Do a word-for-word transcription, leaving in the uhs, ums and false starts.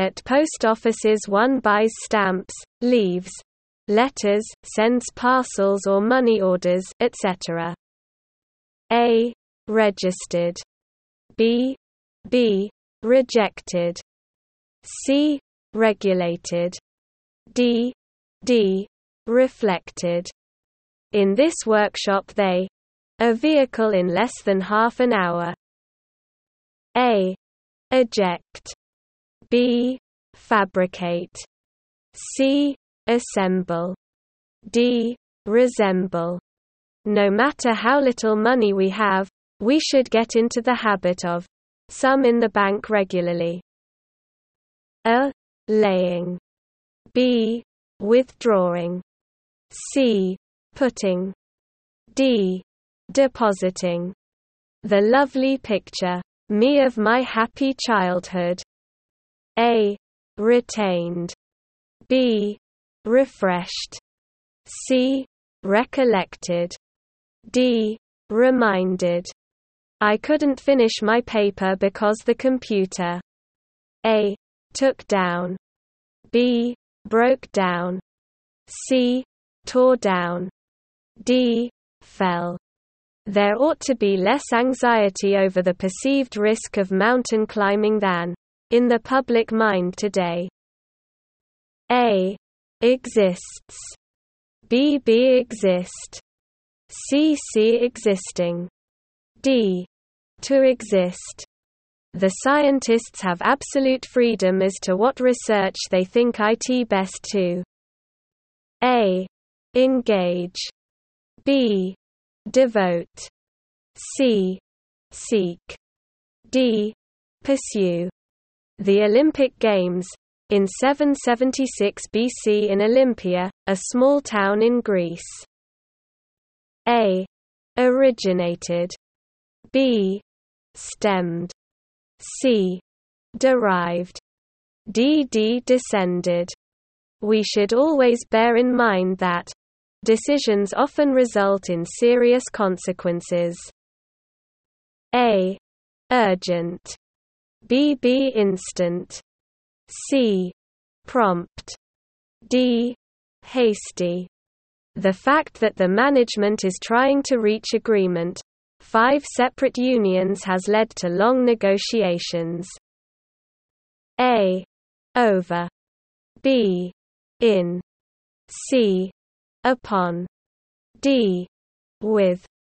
At post offices one buys stamps, leaves letters, sends parcels or money orders, et cetera. A. Registered. B. B. Rejected. C. Regulated. D. D. Reflected. In this workshop they a vehicle in less than half an hour. A. Eject. B. Fabricate. C. Assemble. D. Resemble. No matter how little money we have, we should get into the habit of some in the bank regularly. A. Laying. B. Withdrawing. C. Putting. D. Depositing. The lovely picture, me of my happy childhood. A. Retained. B. Refreshed. C. Recollected. D. Reminded. I couldn't finish my paper because the computer A. took down. B. broke down. C. tore down. D. fell. There ought to be less anxiety over the perceived risk of mountain climbing than in the public mind today. A. Exists. B. Be exist. C. See existing. D. To exist. The scientists have absolute freedom as to what research they think it best to A. Engage. B. Devote. C. Seek. D. Pursue. The Olympic Games, in seven seventy-six B C in Olympia, a small town in Greece. A. Originated. B. Stemmed. C. Derived. D. D. Descended. We should always bear in mind that decisions often result in serious consequences. A. Urgent. B. Be instant. C. Prompt. D. Hasty. The fact that the management is trying to reach agreement, five separate unions has led to long negotiations. A. Over. B. In. C. Upon. D. With.